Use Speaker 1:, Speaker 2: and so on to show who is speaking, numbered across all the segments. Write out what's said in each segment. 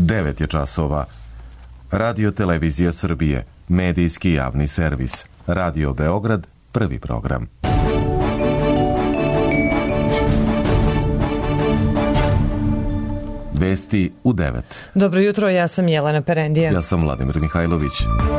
Speaker 1: 9 je časova. Radio Televizija Srbije, medijski javni servis. Radio Beograd, prvi program. Vesti u 9.
Speaker 2: Dobro jutro, ja sam Jelena Perendija.
Speaker 1: Ja sam Vladimir Mihajlović.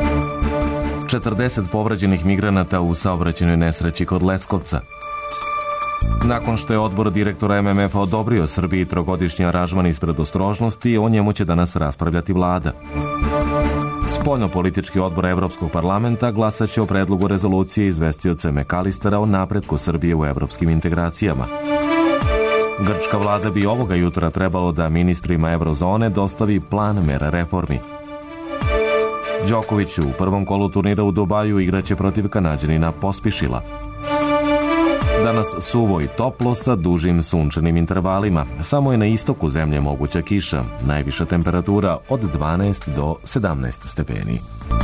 Speaker 1: 40 povređenih migranata u saobraćajnoj nesreći kod Leskovca. Nakon što je odbor direktora MMF-a odobrio Srbiji trogodišnji aranžman iz predostrožnosti, o njemu će danas raspravljati vlada. Spoljnopolitički odbor Evropskog parlamenta glasaće o predlogu rezolucije izvestioca McAllistera o napretku Srbije u evropskim integracijama. Grčka vlada bi ovoga jutra trebalo da ministrima eurozone dostavi plan mera reformi. Đoković u prvom kolu turnira u Dubaju igraće protiv Kanađanina Pospišila. Danas suvo i toplo sa dužim sunčanim intervalima. Samo je na istoku zemlje moguća kiša. Najviša temperatura od 12 do 17 stepeni.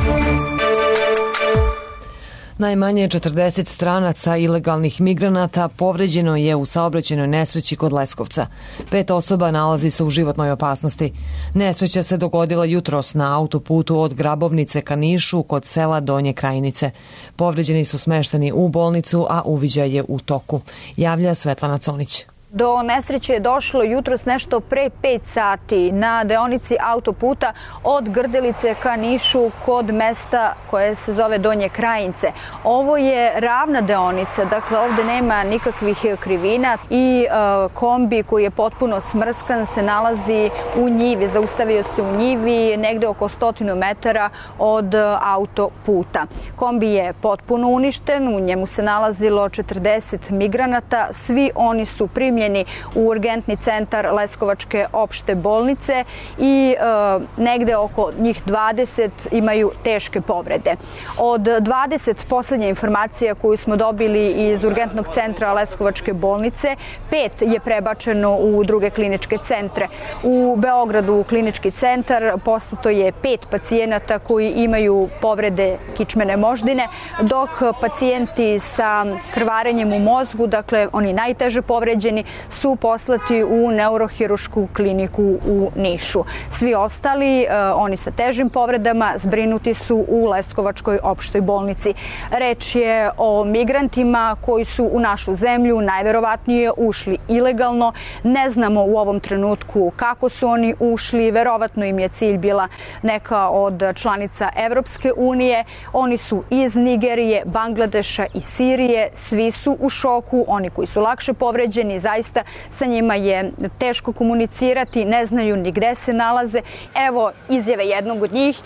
Speaker 2: Najmanje 40 stranaca ilegalnih migranata povređeno je u saobraćajnoj nesreći kod Leskovca. 5 osoba nalazi se u životnoj opasnosti. Nesreća se dogodila jutros na autoputu od Grabovnice ka Nišu kod sela Donje Krajinice. Povređeni su smešteni u bolnicu, a uviđaj je u toku. Javlja Svetlana Conić.
Speaker 3: Do nesreće je došlo jutros nešto pre 5 sati na deonici autoputa od Grdelice ka Nišu kod mesta koje se zove Donje Krajince. Ovo je ravna deonica, dakle ovde nema nikakvih krivina i kombi koji je potpuno smrskan se nalazi u njivi, zaustavio se u njivi negde oko 100 metara od autoputa. Kombi je potpuno uništen, u njemu se nalazilo 40 migranata, svi oni su primljeni u urgentni centar Leskovačke opšte bolnice i negde oko njih 20 imaju teške povrede. Od 20 poslednja informacija koju smo dobili iz urgentnog centra Leskovačke bolnice, 5 je prebačeno u druge kliničke centre. U Beogradu u klinički centar poslato je 5 pacijenata koji imaju povrede kičmene moždine, dok pacijenti sa krvarenjem u mozgu, dakle oni najteže povređeni, su poslati u neurohirušku kliniku u Nišu. Svi ostali, oni sa težim povredama, zbrinuti su u Leskovačkoj opštoj bolnici. Reč je o migrantima koji su u našu zemlju najverovatnije ušli ilegalno. Ne znamo u ovom trenutku kako su oni ušli, verovatno im je cilj bila neka od članica Evropske unije. Oni su iz Nigerije, Bangladeša i Sirije. Svi su u šoku, oni koji su lakše povređeni, zaista sa njima je teško komunicirati, ne znaju ni gde se nalaze. Evo izjave jednog od njih.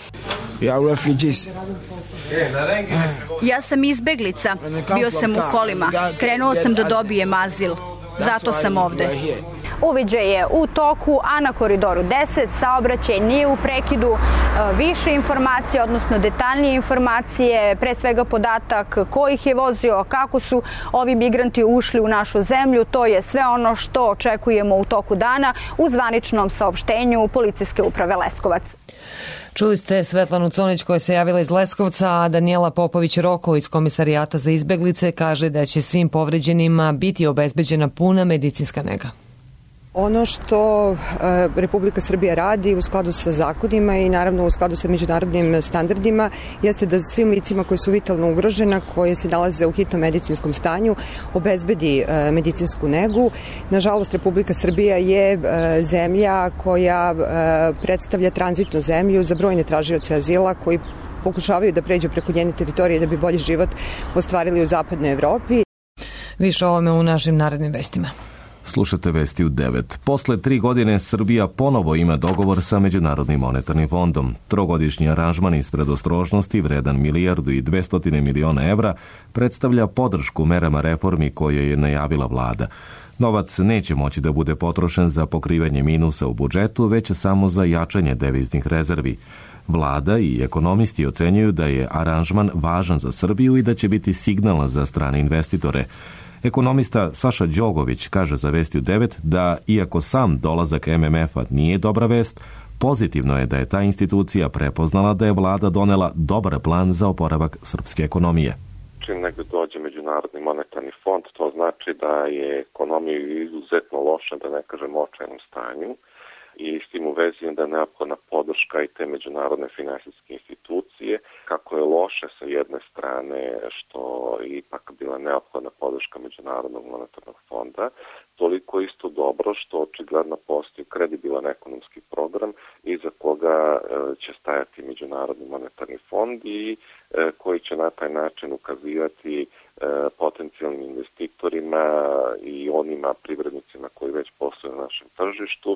Speaker 3: Ja sam izbeglica, bio sam u kolima, krenuo sam da dobijem azil, zato sam ovde. Uviđaj je u toku, a na Koridoru 10 saobraćaj nije u prekidu. Više informacije, odnosno detaljnije informacije, pre svega podatak ko ih je vozio, kako su ovi migranti ušli u našu zemlju, to je sve ono što očekujemo u toku dana u zvaničnom saopštenju Policijske uprave Leskovac.
Speaker 2: Čuli ste Svetlanu Conić koja se javila iz Leskovca, a Danijela Popović-Roko iz Komisarijata za izbeglice kaže da će svim povređenima biti obezbeđena puna medicinska nega.
Speaker 4: Ono što Republika Srbija radi u skladu sa zakonima i naravno u skladu sa međunarodnim standardima jeste da svim licima koji su vitalno ugrožena, koje se nalaze u hitnom medicinskom stanju, obezbedi medicinsku negu. Nažalost, Republika Srbija je zemlja koja predstavlja tranzitnu zemlju za brojne tražioce azila koji pokušavaju da pređu preko njene teritorije da bi bolji život ostvarili u zapadnoj Evropi.
Speaker 2: Više o ovome u našim narednim vestima.
Speaker 1: Slušate vesti u 9. Posle 3 godine Srbija ponovo ima dogovor sa Međunarodnim monetarnim fondom. Trogodišnji aranžman iz predostrožnosti vredan 1.200 miliona evra predstavlja podršku merama reformi koje je najavila vlada. Novac neće moći da bude potrošen za pokrivanje minusa u budžetu, već samo za jačanje deviznih rezervi. Vlada i ekonomisti ocenjuju da je aranžman važan za Srbiju i da će biti signal za strane investitore. Ekonomista Saša Đogović kaže za Vesti u 9 da, iako sam dolazak MMF-a nije dobra vest, pozitivno je da je ta institucija prepoznala da je vlada donela dobar plan za oporavak srpske ekonomije.
Speaker 5: Čim negde dođe Međunarodni monetarni fond, to znači da je ekonomija izuzetno loša, da ne kažem očajnom stanju. i s tim u vezi da je neophodna podrška i te međunarodne finansijske institucije. Kako je loše sa jedne strane što je ipak bila neophodna podrška Međunarodnog monetarnog fonda, toliko isto dobro što očigledno postoji kredibilan ekonomski program iza koga će stajati Međunarodni monetarni fond i koji će na taj način ukazivati potencijalnim investitorima i onima privrednicima koji već posluju na našem tržištu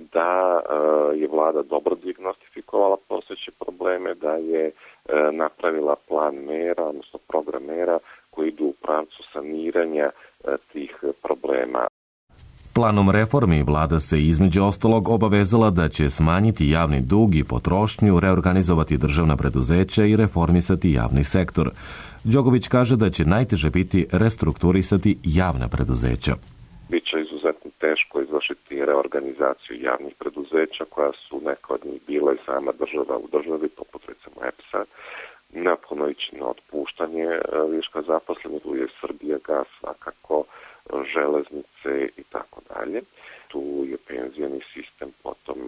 Speaker 5: da je vlada dobro dijagnostifikovala postojeće probleme, da je napravila plan mera, odnosno program mera koji idu u pravcu saniranja tih problema.
Speaker 1: Planom reformi vlada se između ostalog obavezala da će smanjiti javni dug i potrošnju, reorganizovati državna preduzeća i reformisati javni sektor. Đogović kaže da će najteže biti restrukturisati javna preduzeća.
Speaker 5: Biće izuzetno teško izvršiti reorganizaciju javnih preduzeća koja su neka od njih bila i sama država u državi, poput recimo EPS-a. Neophodno ići na otpuštanje viška zaposlenih, tu je Srbijagas, svakako železnice i tako dalje. Tu je penzijani sistem, potom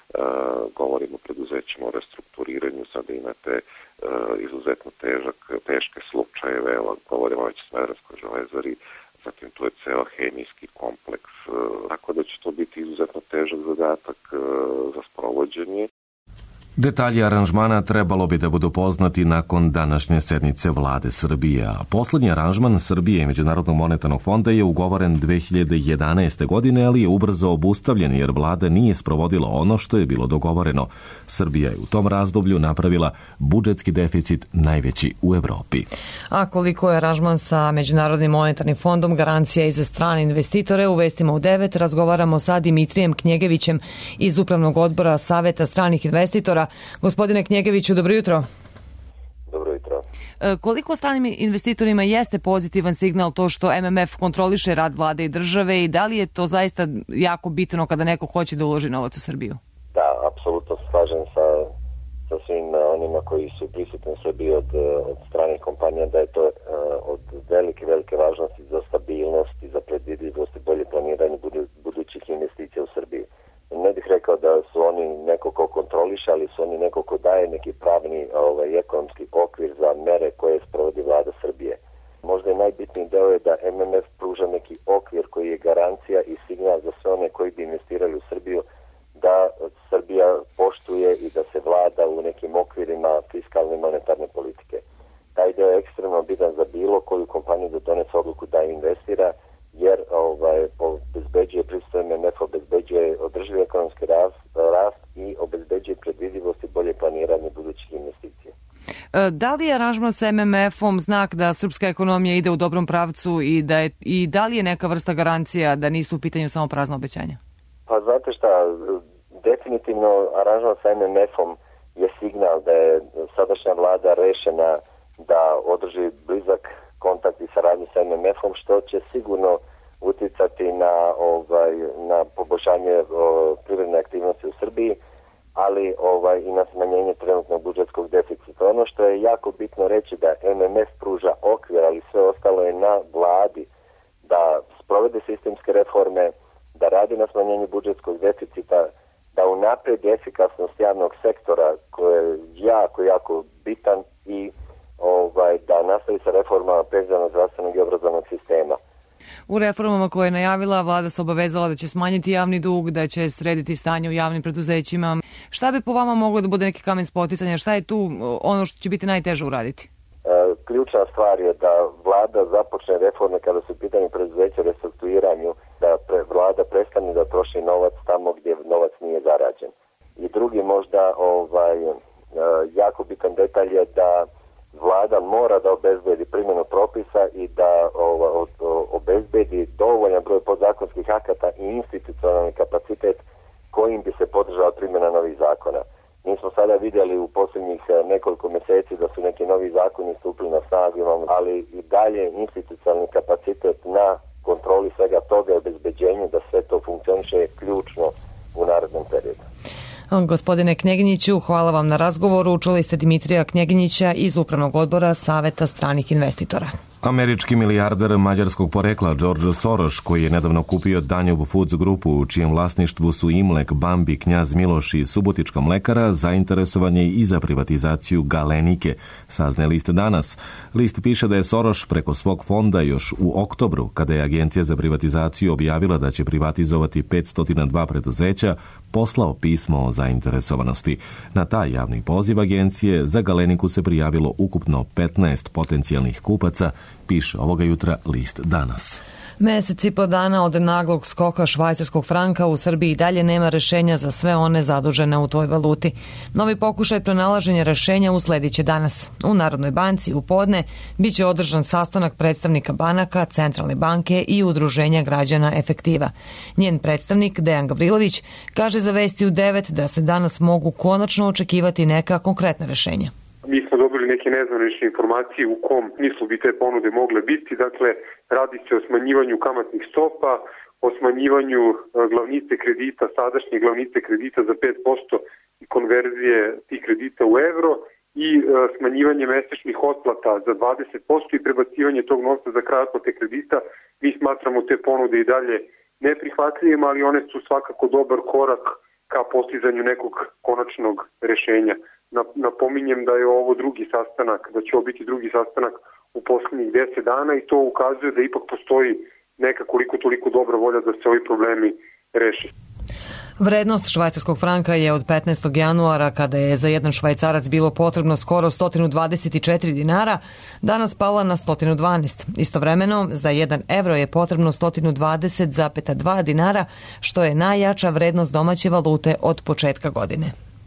Speaker 5: govorimo o preduzećima o restrukturiranju, sada imate izuzetno teške slučajeve, govorimo već o Smederevskoj železari, zatim tu je ceo hemijski kompleks, tako da će to biti izuzetno težak zadatak za sprovođenje.
Speaker 1: Detalji aranžmana trebalo bi da budu poznati nakon današnje sednice vlade Srbije. Poslednji aranžman Srbije i Međunarodnog monetarnog fonda je ugovoren 2011. godine, ali je ubrzo obustavljen jer vlada nije sprovodila ono što je bilo dogovoreno. Srbija je u tom razdoblju napravila budžetski deficit najveći u Evropi.
Speaker 2: A koliko je aranžman sa Međunarodnim monetarnim fondom, garancija i za strane investitore, u vestima u 9 razgovaramo sa Dimitrijem Knjegevićem iz Upravnog odbora Saveta stranih investitora. Gospodine Knjegeviću, dobro jutro.
Speaker 6: Dobro jutro.
Speaker 2: Koliko stranim investitorima jeste pozitivan signal to što MMF kontroliše rad vlade i države i da li je to zaista jako bitno kada neko hoće da uloži novac u Srbiju?
Speaker 6: Da, apsolutno se slažem sa svim onima koji su prisutni u Srbiji od stranih kompanija da je to od velike važnosti za stabilnost i za predvidljivost i bolje planiranje budućih investicija u Srbiji. Ne bih rekao da su oni neko ko kontroliše, ali su oni neko ko daje neki pravni ekonomski okvir za mere koje sprovodi vlada Srbije. Možda je najbitniji deo je da MMF pruža neki okvir koji je garancija i signal za sve one koji bi investirali u Srbiju da Srbija poštuje i da se vlada u nekim okvirima fiskalne i monetarne politike. Taj deo je ekstremno bitan za bilo koju kompaniju da donese odluku da investira, jer obezbeđuje prisustvo MMF, obezbeđuje održivi ekonomski rast i obezbeđuje predvidivost i bolje planiranje budućih investicija.
Speaker 2: Da li je aranžman sa MMF-om znak da srpska ekonomija ide u dobrom pravcu i da li je neka vrsta garancija da nisu u pitanju samo prazna obećanja?
Speaker 6: Pa znate šta, definitivno aranžman sa MMF-om je signal da je sadašnja vlada rešena da održi blizak kontakt i saradnju sa MMF-om, što će sigurno uticati na poboljšanje privredne aktivnosti u Srbiji, ali i na smanjenje trenutnog budžetskog deficita. Ono što je jako bitno reći da MMF pruža okvir, ali sve ostalo je na vladi da sprovede sistemske reforme, da radi na smanjenju budžetskog deficita, da unapredi efikasnost javnog sektora koji je jako bitan i da nastavi sa reformama penzionog, zdravstvenog i obrazovnog sistema.
Speaker 2: U reformama koje je najavila, vlada se obavezala da će smanjiti javni dug, da će srediti stanje u javnim preduzećima. Šta bi po vama moglo da bude neki kamen spoticanja? Šta je tu ono što će biti najteže uraditi?
Speaker 6: Ključna stvar je da vlada započne reforme kada su u pitanju preduzeća u restrukturiranju, da vlada prestane da troši novac tamo gdje novac nije zarađen. I drugi možda jako bitan detalj je da vlada mora da obezbedi primjenu propisa i da obezbedi dovoljan broj podzakonskih akata i institucionalni kapacitet kojim bi se podržala primjena novih zakona. Mi smo sada vidjeli u posljednjih nekoliko mjeseci da su neki novi zakoni stupili na snagu, ali i dalje institucionalni kapacitet na kontroli svega toga i obezbeđenju da sve to funkcioniše je ključno u narednom periodu.
Speaker 2: Gospodine Knjeginjiću, hvala vam na razgovoru. Čuli ste Dimitrija Knjeginjića iz Upravnog odbora Saveta stranih investitora.
Speaker 1: Američki milijarder mađarskog porekla George Soros, koji je nedavno kupio Danube Foods grupu u čijem vlasništvu su Imlek, Bambi, Knjaz Miloš i Subotička mlekara, zainteresovan je i za privatizaciju Galenike, saznaje list danas. List piše da je Soros preko svog fonda još u oktobru, kada je Agencija za privatizaciju objavila da će privatizovati 502 preduzeća, poslao pismo o zainteresovanosti. Na taj javni poziv agencije za Galeniku se prijavilo ukupno 15 potencijalnih kupaca, piše ovoga jutra list danas.
Speaker 2: Mesec i po dana od naglog skoka švajcarskog franka u Srbiji i dalje nema rešenja za sve one zadužene u toj valuti. Novi pokušaj pronalaženja rešenja usledit će danas. U Narodnoj banci u podne biće održan sastanak predstavnika banaka, Centralne banke i Udruženja građana Efektiva. Njen predstavnik Dejan Gavrilović kaže za Vesti u 9 da se danas mogu konačno očekivati neka konkretna rešenja.
Speaker 7: Mi smo dobili neke nezvanične informacije u kom smislu bi te ponude mogle biti. Dakle, radi se o smanjivanju kamatnih stopa, o smanjivanju glavnice kredita, sadašnje glavnice kredita za 5% i konverzije tih kredita u evro i smanjivanje mesečnih otplata za 20% i prebacivanje tog novca za kraj otplate kredita. Mi smatramo te ponude i dalje neprihvatljivima, ali one su svakako dobar korak ka postizanju nekog konačnog rešenja. Napominjem da je ovo drugi sastanak, da će ovo biti drugi sastanak u poslednjih 10 dana i to ukazuje da ipak postoji neka koliko toliko dobra volja da se ovi problemi reše.
Speaker 2: Vrednost švajcarskog franka je od 15. januara, kada je za jedan švajcarac bilo potrebno skoro 124 dinara, danas pala na 112. Istovremeno, za 1 evro je potrebno 120,2 dinara, što je najjača vrednost domaće valute od početka godine.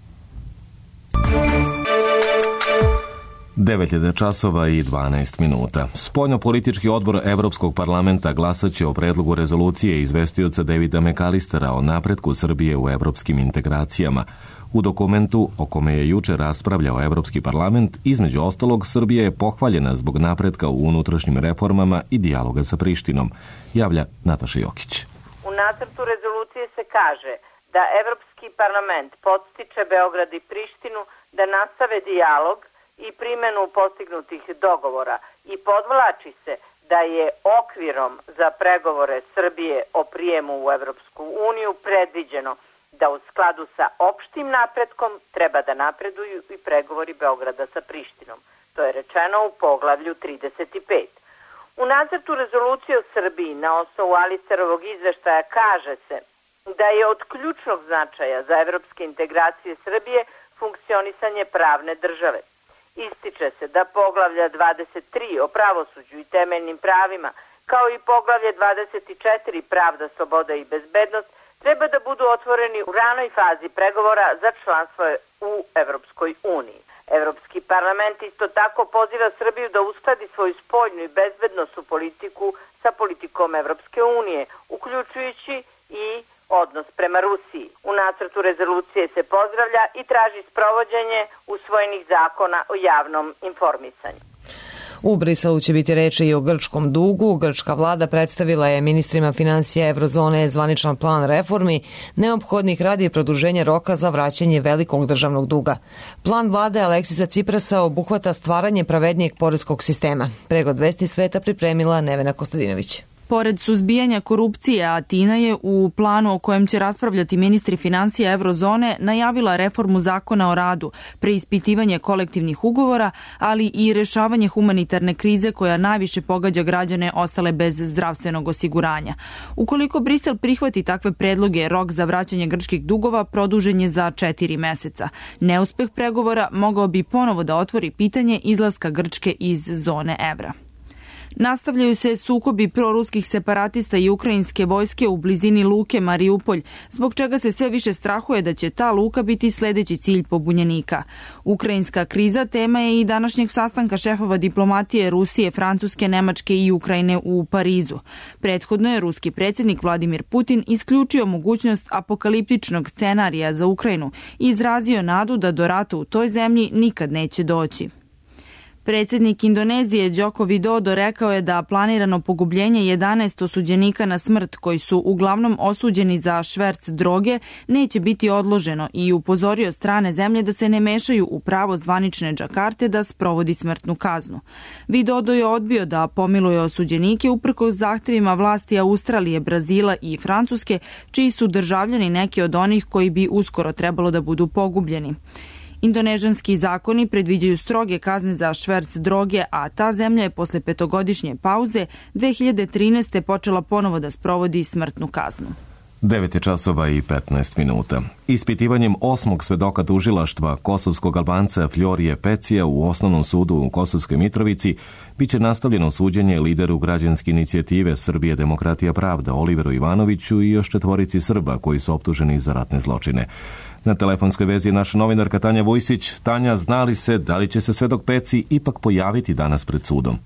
Speaker 1: 9 časova i 12 minuta. Spoljno-politički odbor Evropskog parlamenta glasaće o predlogu rezolucije izvestioca Davida McAllistera o napretku Srbije u evropskim integracijama. U dokumentu o kome je juče raspravljao Evropski parlament, između ostalog, Srbija je pohvaljena zbog napretka u unutrašnjim reformama i dijaloga sa Prištinom, javlja Nataša Jokić.
Speaker 8: U nacrtu rezolucije se kaže da Evropski parlament podstiče Beograd i Prištinu da nastave dijalog i primjenu postignutih dogovora i podvlači se da je okvirom za pregovore Srbije o prijemu u Evropsku uniju predviđeno da u skladu sa opštim napretkom treba da napreduju i pregovori Beograda sa Prištinom. To je rečeno u poglavlju 35. U nacrtu rezolucije o Srbiji na osnovu Alisterovog izveštaja kaže se da je od ključnog značaja za evropske integracije Srbije funkcionisanje pravne države. Ističe se da poglavlja 23 o pravosuđu i temeljnim pravima, kao i poglavlje 24 pravda, sloboda i bezbednost, treba da budu otvoreni u ranoj fazi pregovora za članstvo u Evropskoj uniji. Evropski parlament isto tako poziva Srbiju da uskladi svoju spoljnu i bezbednosnu politiku sa politikom Evropske unije, uključujući i odnos prema Rusiji. U nacrtu rezolucije se pozdravlja i traži sprovođenje usvojenih zakona o javnom informisanju.
Speaker 2: U Briselu će biti reči i o grčkom dugu. Grčka vlada predstavila je ministrima finansija Evrozone zvaničan plan reformi neophodnih radi produženja roka za vraćanje velikog državnog duga. Plan vlade Aleksisa Ciprasa obuhvata stvaranje pravednijeg poreskog sistema. Pregled Vesti sveta pripremila Nevena Kostadinović.
Speaker 9: Pored suzbijanja korupcije, Atina je u planu o kojem će raspravljati ministri finansija Evrozone najavila reformu zakona o radu, preispitivanje kolektivnih ugovora, ali i rešavanje humanitarne krize koja najviše pogađa građane ostale bez zdravstvenog osiguranja. Ukoliko Brisel prihvati takve predloge, rok za vraćanje grčkih dugova produžen je za 4 meseca. Neuspeh pregovora mogao bi ponovo da otvori pitanje izlaska Grčke iz zone evra. Nastavljaju se sukobi proruskih separatista i ukrajinske vojske u blizini luke Mariupolj, zbog čega se sve više strahuje da će ta luka biti sledeći cilj pobunjenika. Ukrajinska kriza tema je i današnjeg sastanka šefova diplomatije Rusije, Francuske, Nemačke i Ukrajine u Parizu. Prethodno je ruski predsjednik Vladimir Putin isključio mogućnost apokaliptičnog scenarija za Ukrajinu i izrazio nadu da do rata u toj zemlji nikad neće doći. Predsjednik Indonezije Joko Widodo rekao je da planirano pogubljenje 11 osuđenika na smrt koji su uglavnom osuđeni za šverc droge neće biti odloženo i upozorio strane zemlje da se ne mešaju u pravo zvanične Džakarte da sprovodi smrtnu kaznu. Widodo je odbio da pomiluje osuđenike uprkos zahtevima vlasti Australije, Brazila i Francuske, čiji su državljani neki od onih koji bi uskoro trebalo da budu pogubljeni. Indonežanski zakoni predviđaju stroge kazne za šverc droge, a ta zemlja je posle 5-godišnje pauze 2013. počela ponovo da sprovodi smrtnu kaznu.
Speaker 1: 9 časova i 15 minuta. Ispitivanjem 8. svedoka tužilaštva kosovskog Albanca Florije Pecija u Osnovnom sudu u Kosovskoj Mitrovici biće nastavljeno suđenje lideru građanske inicijative Srbije demokratija pravda Oliveru Ivanoviću i još 4 Srba koji su optuženi za ratne zločine. Na telefonskoj vezi je naša novinarka Tanja Vujsić. Tanja, zna li se da li će se svedok Peci ipak pojaviti danas pred sudom?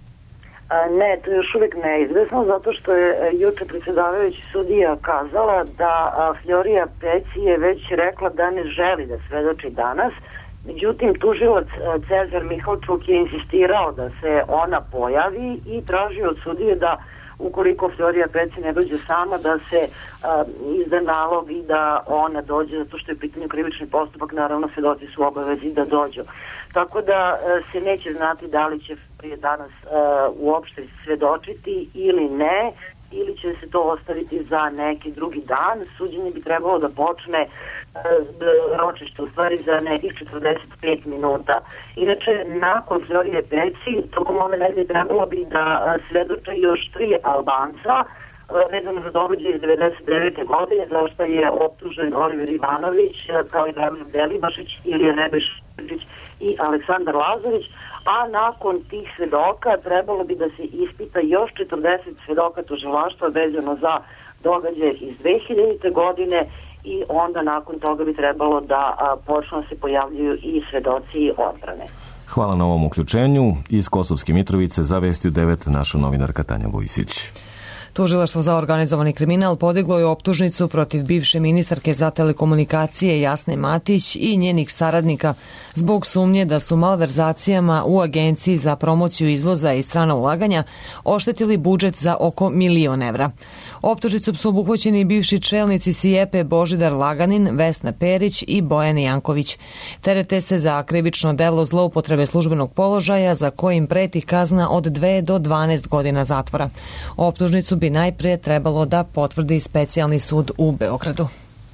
Speaker 10: Ne, to je još uvijek neizvesno, zato što je juče predsjedavajući sudija kazala da Florija Peci je već rekla da ne želi da svedoči danas. Međutim, tužilac Cezar Mihalčuk je insistirao da se ona pojavi i tražio od sudije da ukoliko Florija Peci ne dođe sama, da se izda nalog i da ona dođe, zato što je pitanje krivični postupak, naravno svedoci su obavezi da dođu. Tako da se neće znati da li će danas uopšte svedočiti ili ne, ili će se to ostaviti za neki drugi dan. Suđenje bi trebalo da počne ročište, u stvari za nekih 45 minuta. Inače, nakon Florije Peci, tokom ove nedelje trebalo bi da svedoče još 3 Albanca, vezano za događaj iz 1999. godine, zašto je optužen Oliver Ivanović, kao i Dragan Delibašić, Ilija Nebešić i Aleksandar Lazović, a nakon tih svedoka trebalo bi da se ispita još 40 svedoka tužilaštva vezano za događaj iz 2000. godine i onda nakon toga bi trebalo da počnu se pojavljuju i svedoci odbrane.
Speaker 1: Hvala na ovom uključenju. Iz Kosovske Mitrovice za Vestiju 9 naša novinarka Tanja Vujsić.
Speaker 2: Tužilaštvo za organizovani kriminal podiglo je optužnicu protiv bivše ministarke za telekomunikacije Jasne Matić i njenih saradnika zbog sumnje da su malverzacijama u Agenciji za promociju izvoza i strana ulaganja oštetili budžet za oko 1.000.000 evra. Optužnicom su obuhvaćeni bivši čelnici SIEPE Božidar Laganin, Vesna Perić i Bojan Janković. Terete se za krivično delo zloupotrebe službenog položaja za kojim preti kazna od 2 do 12 godina zatvora. Optužnicu bi najprije trebalo da potvrdi specijalni sud u Beogradu.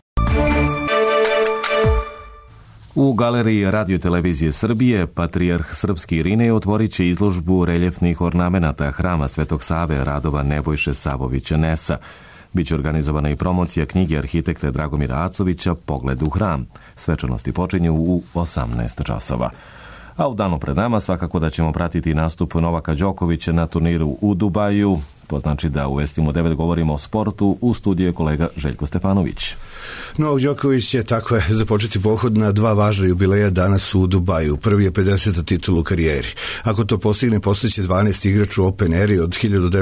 Speaker 1: U galeriji Radio-televizije Srbije patrijarh srpski Irinej otvorit će izložbu reljefnih ornamenata Hrama Svetog Save radova Nebojše Savovića Nesa. Biće organizovana i promocija knjige arhitekte Dragomira Acovića Pogled u hram. Svečanosti počinju u 18 časova. A u danu pred nama svakako da ćemo pratiti nastup Novaka Đokovića na turniru u Dubaju. To znači da u Vestimo 9 govorimo o sportu. U studiju je kolega Željko Stefanović.
Speaker 11: Novak Đoković će tako započeti pohod na 2 važna jubileja danas u Dubaju. Prvi je 50. titul u karijeri. Ako to postigne, postaće 12 igrač u Open Eri od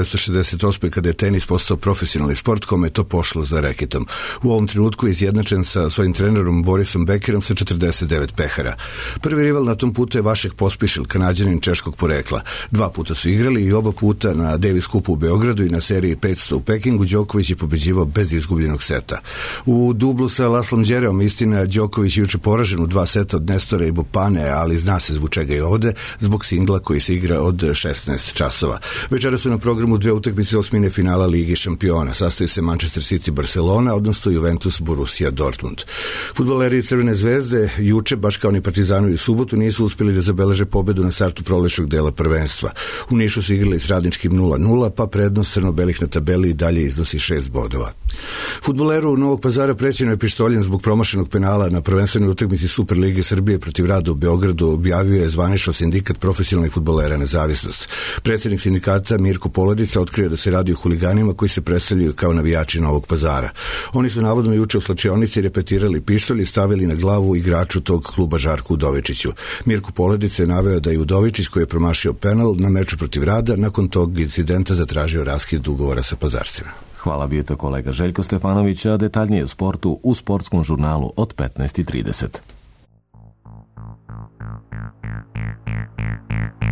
Speaker 11: 1968. kada je tenis postao profesionalni sport, kome je to pošlo za reketom. U ovom trenutku je izjednačen sa svojim trenerom Borisom Bekerom sa 49 pehara. Prvi rival na tom putu je Vašek Pospišil, Kanađanin češkog porekla. 2 puta su igrali i oba puta na Davis Cupu u Beogradu i na seriji 500 u Pekingu Đoković je pobeđivao bez izgubljenog seta. U dublu sa Laslom Đereom, istina, Đoković je juče poražen u 2 seta od Nestora i Bopane, ali zna se zbog čega je ovde, zbog singla koji se igra od 16 časova. Večera su na programu 2 utakmice osmine finala Lige šampiona. Sastoji se Manchester City Barcelona, odnosno Juventus Borussia Dortmund. Fudbaleri Crvene zvezde juče, baš kao ni Partizanovi u subotu, nisu uspjeli da zabeleže pobedu na startu prolećnog dela prvenstva. U Nišu su igrali s Radničkim 0-0, pa prednost crno-belih na tabeli i dalje iznosi 6 bodova. Fudbaleru Novog Pazara prećeno je pištoljem zbog promašenog penala na prvenstvenoj utakmici Super Lige Srbije protiv Rada u Beogradu, objavio je zvanično sindikat profesionalnih fudbalera Nezavisnost. Predsjednik sindikata Mirko Poledica otkrio da se radi o huliganima koji se predstavljaju kao navijači Novog Pazara. Oni su navodno juče u slačionici repetirali pištolj i stavili na glavu igraču tog kluba Žarku Udovičiću. Mirko Poledica je naveo da je Udovičić, koji je promašio penal na meču protiv Rada, nakon tog incidenta zatražio raskid ugovora sa Pazarcima.
Speaker 1: Hvala, bio to kolega Željko Stefanović, a detaljnije o sportu u sportskom žurnalu od 15:30.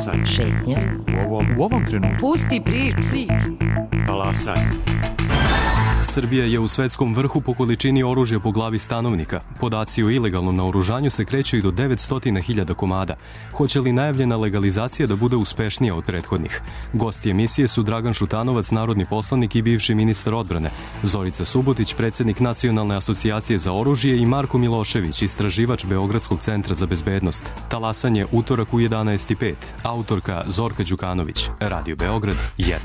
Speaker 12: Talasaj.
Speaker 13: Šetnja.
Speaker 12: U ovom trenutku.
Speaker 13: Pusti priču.
Speaker 12: Talasaj.
Speaker 14: Srbija je u svetskom vrhu po količini oružja po glavi stanovnika. Podaci o ilegalnom naoružanju se kreću i do 900.000 komada. Hoće li najavljena legalizacija da bude uspešnija od prethodnih? Gosti emisije su Dragan Šutanovac, narodni poslanik i bivši ministar odbrane, Zorica Subotić, predsjednik Nacionalne asocijacije za oružje i Marko Milošević, istraživač Beogradskog centra za bezbednost. Talasanje utorak u 11:05. Autorka Zorka Đukanović. Radio Beograd 1.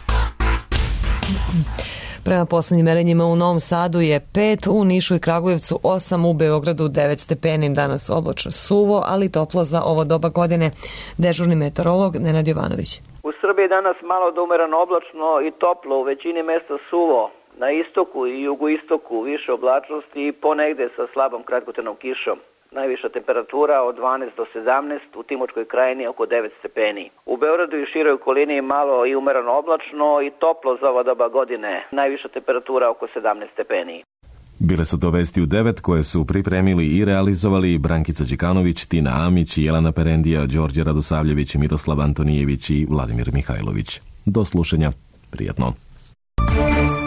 Speaker 2: Prema poslednjim merenjima u Novom Sadu je 5, u Nišu i Kragujevcu 8, u Beogradu 9 stepeni. Danas oblačno suvo, ali toplo za ovo doba godine. Dežurni meteorolog Nenad Jovanović.
Speaker 15: U Srbiji danas malo do umereno oblačno i toplo, u većini mesta suvo. Na istoku i jugoistoku više oblačnosti i ponegde sa slabom kratkotrajnom kišom. Najviša temperatura od 12 do 17, u Timočkoj krajini oko 9 stepeni. U Beogradu i široj okolini malo i umereno oblačno i toplo za ova doba godine. Najviša temperatura oko 17 stepeni.
Speaker 1: Bile su to vesti u 9 koje su pripremili i realizovali Brankica Đikanović, Tina Amić, Jelena Perendija, Đorđe Radosavljević, Miroslav Antonijević i Vladimir Mihajlović. Do slušanja. Prijatno.